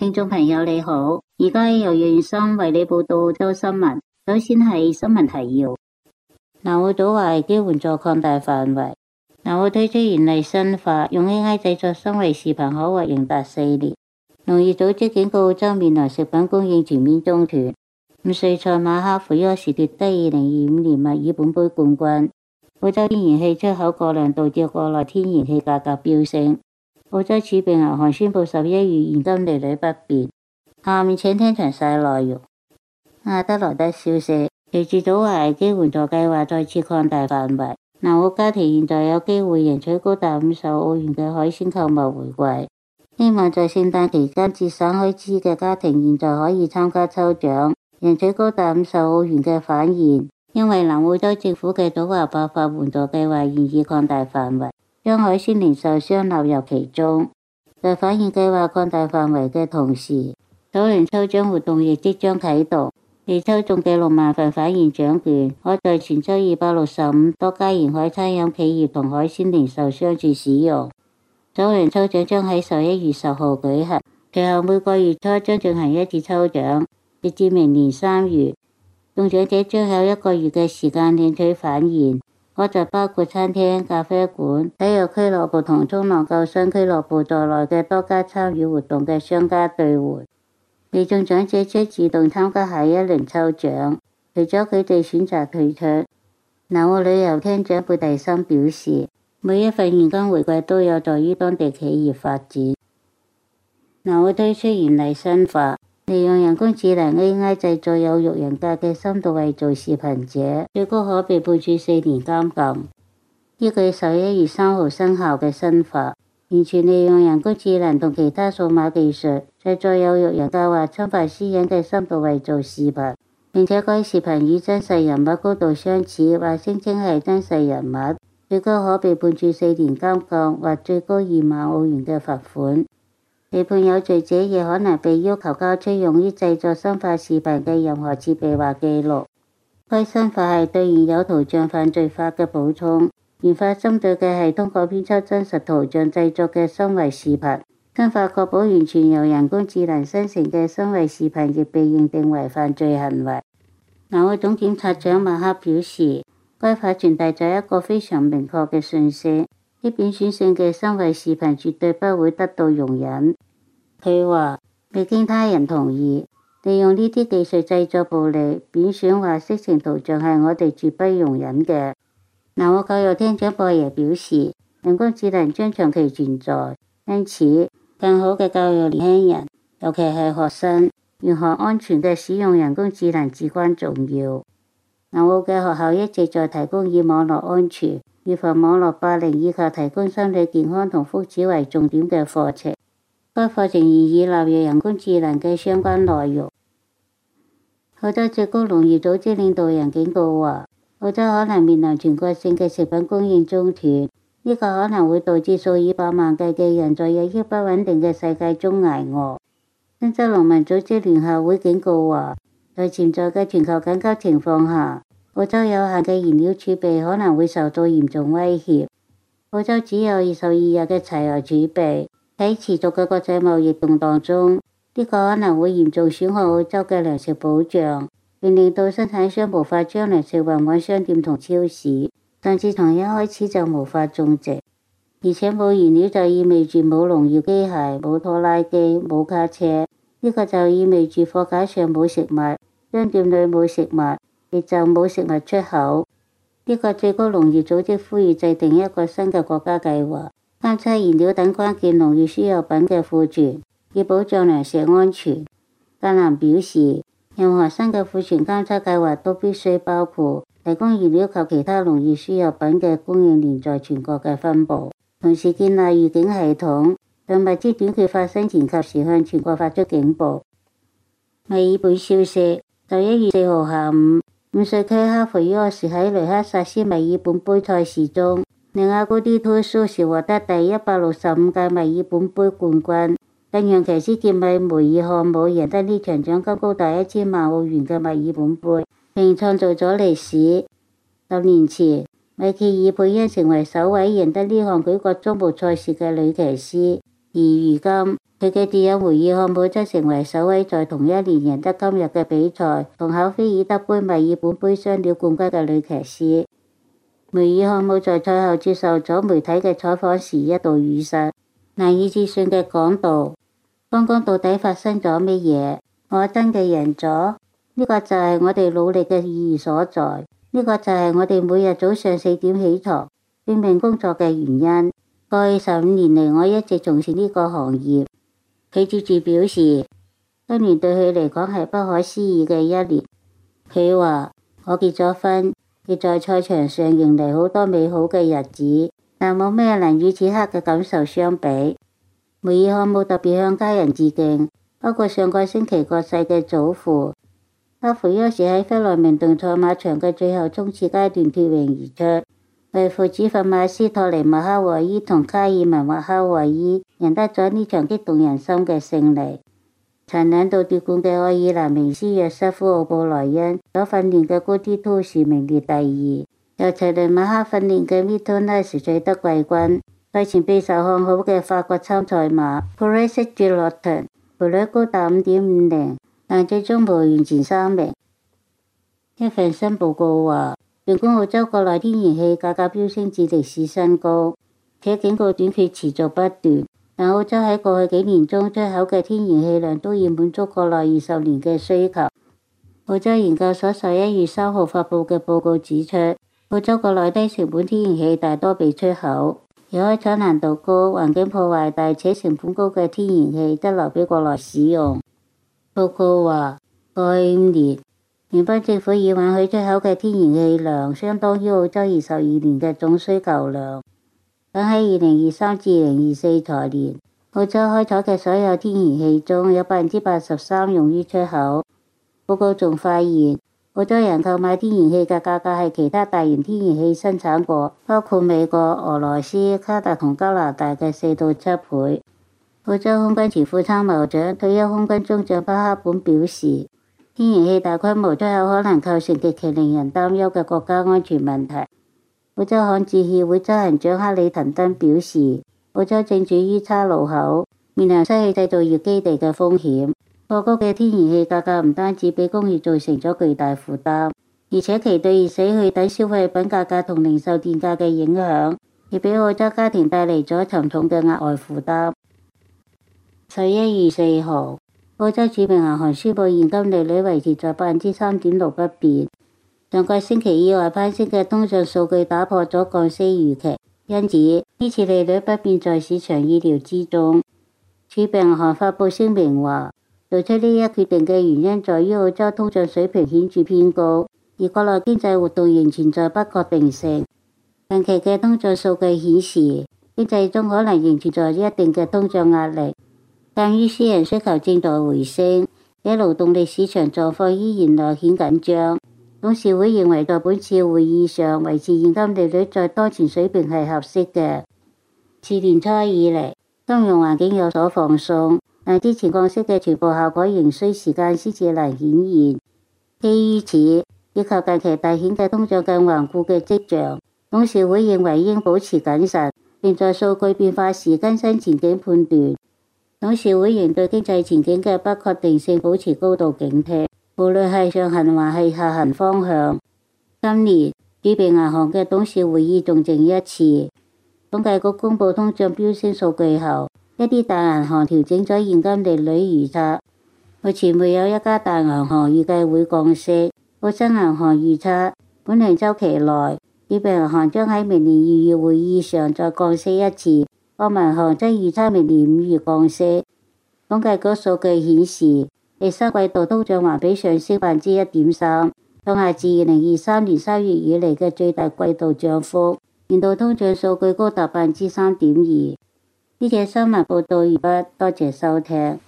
聽眾朋友你好，而家由袁生為你報道澳洲新聞。首先係新聞提要。南澳島話危機援助擴大範圍。南澳推出嚴厲新法，用 AI 製作深偽視頻可獲刑達4年。農業組織警告澳洲未來食品供應全面中斷。5歲賽馬克·菲奧士奪得2025年墨爾本杯冠軍。澳洲天然氣出口過量導致國內天然氣價格飆升。澳洲儲備銀行宣布11月現金利率不變。下面請聽詳細內容。阿德萊德消息，隨住島華危機援助計劃再次擴大範圍，南澳家庭現在有機會贏取高達50澳元嘅海鮮購物回饋。希望在聖誕期間節省開支嘅家庭現在可以參加抽獎，贏取高達50澳元嘅返現。因為南澳洲政府嘅島華爆發援助計劃現已擴大範圍，將海鮮零售商納入其中。在返現計劃擴大範圍嘅同時，首輪抽獎活動亦即將啟動。被抽中嘅6萬份返現獎券，可在全州265多家沿海餐飲企業同海鮮零售商處使用。首輪抽獎將喺11月10號舉行，隨後每個月初將進行一次抽獎，直至明年3月。中獎者將有1個月嘅時間領取返現，可在包括餐廳、咖啡館、體育俱樂部同衝浪救生俱樂部在內嘅多家參與活動嘅商家兌換。被中獎者將自動參加下一輪抽獎，除咗佢哋選擇退出。南澳旅遊廳長貝蒂森表示，每一份現金回饋都有助於當地企業發展。南澳推出嚴厲新法，利用人工智能 AI 製作有辱人格嘅深度偽造視頻者，最高可被判處4年監禁。依據11月3號生效嘅新法，完全利用人工智能同其他數碼技術製作有辱人格或侵犯私隱嘅深度偽造視頻，並且該視頻與真實人物高度相似或聲稱係真實人物，最高可被判處4年監禁或最高2萬澳元嘅罰款。被判有罪者亦可能被要求交出用於製作生化視頻嘅任何設備或記錄。該新法係對現有圖像犯罪法嘅補充。研發針對嘅係通過編輯真實圖像製作嘅深偽視頻。新法確保完全由人工智能生成嘅深偽視頻亦被認定為犯罪行為。南澳總檢察長馬克表示，該法傳遞咗一個非常明確嘅訊息，啲貶損性嘅深偽視頻絕對不會得到容忍。佢話，未經他人同意，利用呢啲技術製作暴力、貶損或色情圖像係我哋絕不容忍嘅。南澳教育廳長博爺表示，人工智能將長期存在，因此更好嘅教育年輕人，尤其係學生，如何安全嘅使用人工智能至關重要。南澳嘅學校一直在提供以網絡安全、預防網絡霸凌以及提供心理健康同福祉為重點嘅課程。該課程現已納入人工智能嘅相關內容。澳洲最高農業組織領導人警告話，澳洲可能面臨全國性嘅食品供應中斷，呢個可能會導致數以百萬計嘅人在日益不穩定嘅世界中捱餓。新州農民組織聯合會警告話，在潛在嘅全球緊急情況下，澳洲有限嘅燃料儲備可能會受到嚴重威脅。澳洲只有22日嘅柴油儲備，喺持續嘅國際貿易動盪中，呢個可能會嚴重損害澳洲嘅糧食保障，並令到生產商無法將糧食運往商店同超市，甚至從一開始就無法種植。而且冇燃料就意味住冇農業機械、冇拖拉機、冇卡車，呢個就意味住貨架上冇食物，商店裏冇食物，亦就冇食物出口。呢個最高農業組織呼籲制定一個新嘅國家計劃，監測燃料等關鍵農業輸入品嘅庫存，以保障糧食安全。格蘭表示，任何新嘅庫存監測計劃都必須包括提供燃料及其他農業輸入品嘅供應鏈在全國嘅分佈，同時建立預警系統，在物資短缺發生前及時向全國發出警報。墨爾本消息，11月4號下午，5歲區克菲奧士喺雷克薩斯墨爾本杯賽事中，令阿高迪托蘇士獲得第165屆墨爾本杯冠軍，更讓騎師傑米梅爾漢姆贏得呢場獎金高達1000萬澳元嘅墨爾本杯，並創造咗歷史。10年前，米歇爾佩恩成為首位贏得呢項舉國矚目賽事嘅女騎師。 而如今佢嘅電影會議項目則成為首位在同一年贏得今日嘅比賽同考菲爾德杯墨爾本杯雙料冠軍嘅女騎師。梅爾漢姆在賽後接受咗媒體嘅採訪時一度語塞，難以置信嘅講道：剛剛到底發生咗乜嘢？我真嘅贏咗？呢個就係我哋努力嘅意義所在，呢個就係我哋每日早上4點起床拼命工作嘅原因。過去15年嚟，我一直從事呢個行業。佢接住表示，今年對佢嚟講係不可思議嘅一年。佢話：我結咗婚，亦在賽場上迎嚟好多美好嘅日子，但冇咩能與此刻嘅感受相比。梅爾漢姆特別向家人致敬，包括上個星期過世嘅祖父。克芙優時喺弗萊明頓賽馬場嘅最後衝刺階段脫穎而出，為父子弗馬斯托尼麥克維伊同卡爾文麥克維伊贏得咗呢場激動人心嘅勝利。曾兩度奪冠嘅愛爾蘭名師約瑟夫奧布萊恩所訓練嘅高啲都士名列第二，由齊雷馬克訓練嘅 Mytonis 取得季軍。賽前備受看好嘅法國參賽馬 Pulisic Giloton 賠率高達 5.50， 但最終無緣前3名。一份新報告話，儘管澳洲國內天然氣價格飆升至歷史新高，且警告短缺持續不斷，但澳洲喺過去幾年中出口嘅天然氣量都已滿足國內20年嘅需求。澳洲研究所11月3號發布嘅報告指出，澳洲國內低成本天然氣大多被出口，而開採難度高、環境破壞大且成本高嘅天然氣則留俾國內使用。報告話，過去5年，聯邦政府已允許出口嘅天然氣量相當於澳洲22年嘅總需求量。等喺2023至2024財年，澳洲開採嘅所有天然氣中有83%用於出口。報告仲發現，澳洲人購買天然氣嘅價格係其他大型天然氣生產國，包括美國、俄羅斯、卡達同加拿大嘅4到7倍。澳洲空軍前副參謀長、退休空軍中將巴克本表示，天然氣大規模出口可能構成極其令人擔憂嘅國家安全問題。澳洲焊接協會執行長克里滕登表示，澳洲正處於岔路口，面臨失去製造業基地嘅風險。過高嘅天然氣價格唔單止俾工業造成咗巨大負擔，而且其對熱死去等消費品價格同零售電價嘅影響，亦俾澳洲家庭帶嚟咗沉重嘅額外負擔。11月4號，澳洲儲備銀行宣布現金利率維持在 3.6% 不變。上個星期意外攀升嘅通脹數據打破咗降息預期，因此呢次利率不變在市場意料之中。儲備銀行發布聲明話，做出呢一決定嘅原因在於澳洲通脹水平顯著偏高，而國內經濟活動仍存在不確定性。近期嘅通脹數據顯示，經濟中可能仍存在一定嘅通脹壓力。鑒於私人需求正在回升，且勞動力市場狀況依然略顯緊張，董事會認為在本次會議上維持現金利率在當前水平係合適嘅。自年初以嚟，金融環境有所放鬆，但之前降息嘅全部效果仍需時間先至能顯現。基於此，以及近期大顯嘅通脹更頑固嘅跡象，董事會認為應保持謹慎，並在數據變化時更新前景判斷。董事會仍對經濟前景嘅不確定性保持高度警惕，無論係上行還係下行方向。今年儲備銀行嘅董事會議仲剩一次。統計局公布通脹飆升數據後，一啲大銀行調整咗現金利率預測。目前沒有一家大銀行預計會降息。澳新銀行預測，本輪週期內，儲備銀行將喺明年2月會議上再降息一次。國民銀行則預測明年5月降息。統計局數據顯示，第三季度通脹環比上升 1.3%， 創下自2023年3月以嚟嘅最大季度漲幅。年度通脹數據高達 3.2%。呢隻新聞報道完畢，多謝收聽。